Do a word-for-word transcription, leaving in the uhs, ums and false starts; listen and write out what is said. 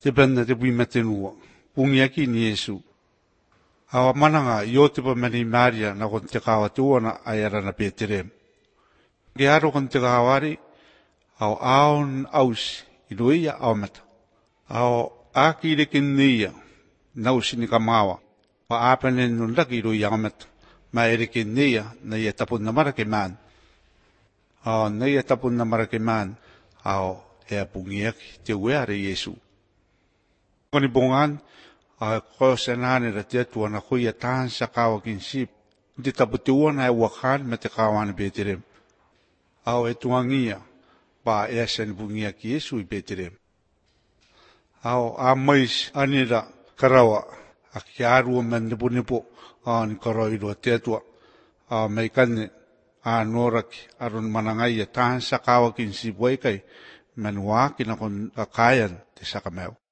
te benda te bui matenua, pungiaki ni Yesu. Awa mananga yo te pa mani Maria na kon te kawa tuana ayara na Peterem. Ke aro kon te kawari, au aon aus iluia au mata. Au aki le kinia nausi ni kamawa. Pa apane nundaki iluia au mata. Ma ere kinia na ia tapun na mara ke man. Au na ia tapun na mara ke man. Au ea pungiaki te ueare Yesu. Koni bongan, a ko senane ra te tuana kuia tan sa kawa kinsip. Te taputuana e wakan me te kawana Peterem. Au e tuangia. Pa ea sen bungia ki Yesu i Peterem. Au a mais anira karawa a ki arua men nipo nipo a ni karawa irua tetua a mai kane a noraki arun manangai a tahan sa kawa kinsi buaikai men waki na kon a kayan te sakamau.